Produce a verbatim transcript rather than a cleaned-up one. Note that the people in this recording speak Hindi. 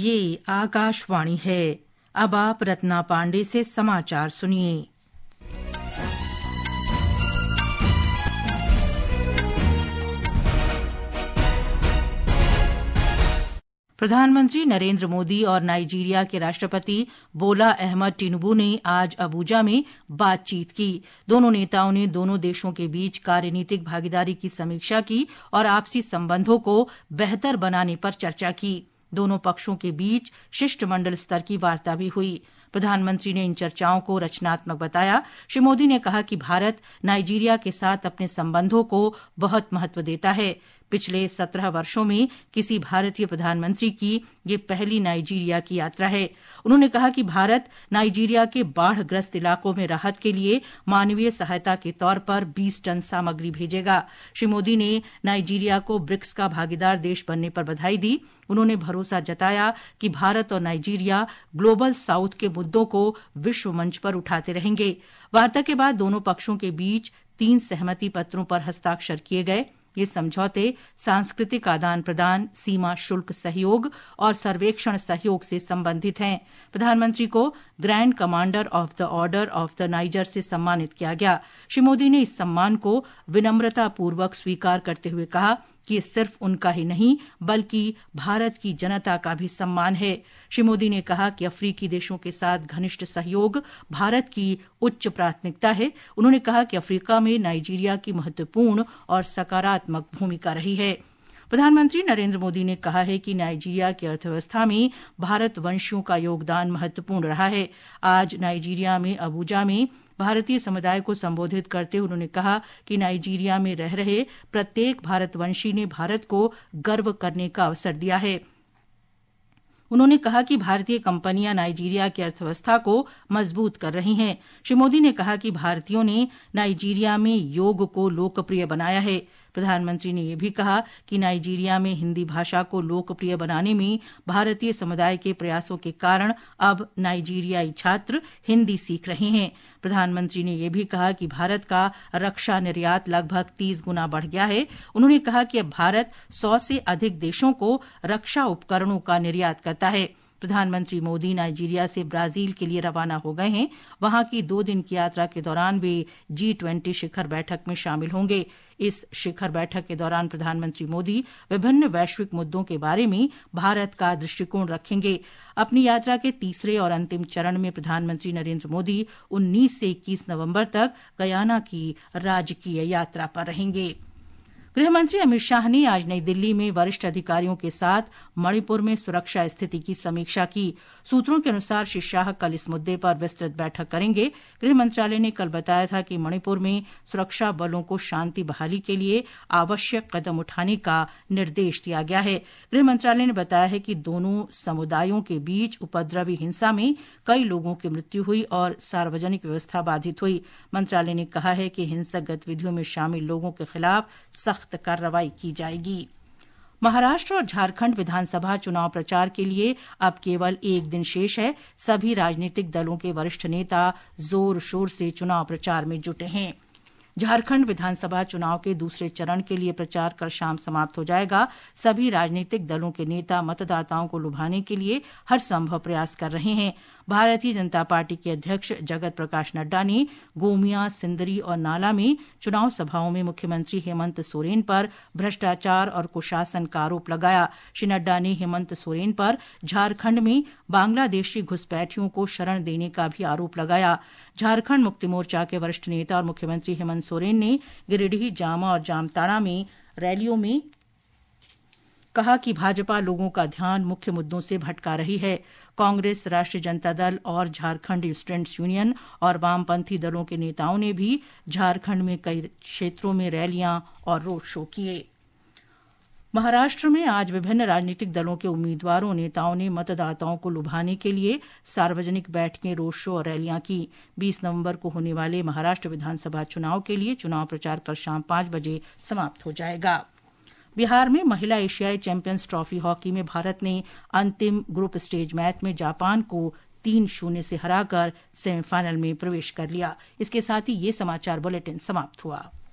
ये आकाशवाणी है। अब आप रत्ना पांडे से समाचार सुनिए। प्रधानमंत्री नरेंद्र मोदी और नाइजीरिया के राष्ट्रपति बोला अहमद टिनुबू ने आज अबुजा में बातचीत की। दोनों नेताओं ने दोनों देशों के बीच कार्यनीतिक भागीदारी की समीक्षा की और आपसी संबंधों को बेहतर बनाने पर चर्चा की। दोनों पक्षों के बीच शिष्टमंडल स्तर की वार्ता भी हुई। प्रधानमंत्री ने इन चर्चाओं को रचनात्मक बताया। श्री मोदी ने कहा कि भारत नाइजीरिया के साथ अपने संबंधों को बहुत महत्व देता है। पिछले सत्रह वर्षों में किसी भारतीय प्रधानमंत्री की ये पहली नाइजीरिया की यात्रा है। उन्होंने कहा कि भारत नाइजीरिया के बाढ़ग्रस्त इलाकों में राहत के लिए मानवीय सहायता के तौर पर बीस टन सामग्री भेजेगा। श्री मोदी ने नाइजीरिया को ब्रिक्स का भागीदार देश बनने पर बधाई दी। उन्होंने भरोसा जताया कि भारत और नाइजीरिया ग्लोबल साउथ के मुद्दों को विश्व मंच पर उठाते रहेंगे। वार्ता के बाद दोनों पक्षों के बीच तीन सहमति पत्रों पर हस्ताक्षर किए गए। ये समझौते सांस्कृतिक आदान प्रदान, सीमा शुल्क सहयोग और सर्वेक्षण सहयोग से संबंधित हैं। प्रधानमंत्री को grand commander of the order of the Niger से सम्मानित किया गया। श्री मोदी ने इस सम्मान को विनम्रतापूर्वक स्वीकार करते हुए कहा कि ये सिर्फ उनका ही नहीं बल्कि भारत की जनता का भी सम्मान है। श्री मोदी ने कहा कि अफ्रीकी देशों के साथ घनिष्ठ सहयोग भारत की उच्च प्राथमिकता है। उन्होंने कहा कि अफ्रीका में नाइजीरिया की महत्वपूर्ण और सकारात्मक भूमिका रही है। प्रधानमंत्री नरेंद्र मोदी ने कहा है कि नाइजीरिया की अर्थव्यवस्था में भारतवंशियों का योगदान महत्वपूर्ण रहा है। आज नाइजीरिया में अबुजा में भारतीय समुदाय को संबोधित करते हुए उन्होंने कहा कि नाइजीरिया में रह रहे प्रत्येक भारतवंशी ने भारत को गर्व करने का अवसर दिया है। उन्होंने कहा कि भारतीय कंपनियां नाइजीरिया की अर्थव्यवस्था को मजबूत कर रही हैं। श्री मोदी ने कहा कि भारतीयों ने नाइजीरिया में योग को लोकप्रिय बनाया है। प्रधानमंत्री ने यह भी कहा कि नाइजीरिया में हिंदी भाषा को लोकप्रिय बनाने में भारतीय समुदाय के प्रयासों के कारण अब नाइजीरियाई छात्र हिंदी सीख रहे हैं। प्रधानमंत्री ने यह भी कहा कि भारत का रक्षा निर्यात लगभग तीस गुना बढ़ गया है। उन्होंने कहा कि अब भारत सौ से अधिक देशों को रक्षा उपकरणों का निर्यात करता है। प्रधानमंत्री मोदी नाइजीरिया से ब्राजील के लिए रवाना हो गए हैं। वहां की दो दिन की यात्रा के दौरान वे जी ट्वेंटी शिखर बैठक में शामिल होंगे। इस शिखर बैठक के दौरान प्रधानमंत्री मोदी विभिन्न वैश्विक मुद्दों के बारे में भारत का दृष्टिकोण रखेंगे। अपनी यात्रा के तीसरे और अंतिम चरण में प्रधानमंत्री नरेंद्र मोदी उन्नीस से इक्कीस नवंबर तक गयाना की राजकीय यात्रा पर रहेंगे। गृहमंत्री अमित शाह ने आज नई दिल्ली में वरिष्ठ अधिकारियों के साथ मणिपुर में सुरक्षा स्थिति की समीक्षा की। सूत्रों के अनुसार श्री शाह कल इस मुद्दे पर विस्तृत बैठक करेंगे। गृह मंत्रालय ने कल बताया था कि मणिपुर में सुरक्षा बलों को शांति बहाली के लिए आवश्यक कदम उठाने का निर्देश दिया गया है। गृह मंत्रालय ने बताया है कि दोनों समुदायों के बीच उपद्रवी हिंसा में कई लोगों की मृत्यु हुई और सार्वजनिक व्यवस्था बाधित हुई। मंत्रालय ने कहा है कि हिंसक गतिविधियों में शामिल लोगों के खिलाफ सख्त कार्रवाई की जाएगी। महाराष्ट्र और झारखंड विधानसभा चुनाव प्रचार के लिए अब केवल एक दिन शेष है। सभी राजनीतिक दलों के वरिष्ठ नेता जोर शोर से चुनाव प्रचार में जुटे हैं। झारखंड विधानसभा चुनाव के दूसरे चरण के लिए प्रचार कल शाम समाप्त हो जाएगा। सभी राजनीतिक दलों के नेता मतदाताओं को लुभाने के लिए हर संभव प्रयास कर रहे हैं। भारतीय जनता पार्टी के अध्यक्ष जगत प्रकाश नड्डा ने गोमिया, सिंदरी और नाला में चुनाव सभाओं में मुख्यमंत्री हेमंत सोरेन पर भ्रष्टाचार और कुशासन का आरोप लगाया। श्री नड्डा ने हेमंत सोरेन पर झारखंड में बांग्लादेशी घुसपैठियों को शरण देने का भी आरोप लगाया। झारखंड मुक्ति मोर्चा के वरिष्ठ नेता और मुख्यमंत्री हेमंत सोरेन ने गिरिडीह, जामा और जामताड़ा में रैलियों में कहा कि भाजपा लोगों का ध्यान मुख्य मुद्दों से भटका रही है। कांग्रेस, राष्ट्रीय जनता दल और झारखंड स्टूडेंट्स यूनियन और वामपंथी दलों के नेताओं ने भी झारखंड में कई क्षेत्रों में रैलियां और रोड शो किए। महाराष्ट्र में आज विभिन्न राजनीतिक दलों के उम्मीदवारों और नेताओं ने मतदाताओं को लुभाने के लिए सार्वजनिक बैठकें, रोड शो और रैलियां की। बीस नवंबर को होने वाले महाराष्ट्र विधानसभा चुनाव के लिए चुनाव प्रचार कल शाम पांच बजे समाप्त हो जाएगा। बिहार में महिला एशियाई चैंपियंस ट्रॉफी हॉकी में भारत ने अंतिम ग्रुप स्टेज मैच में जापान को तीन शून्य से हराकर सेमीफाइनल में प्रवेश कर लिया। इसके साथ ही ये समाचार बुलेटिन समाप्त हुआ।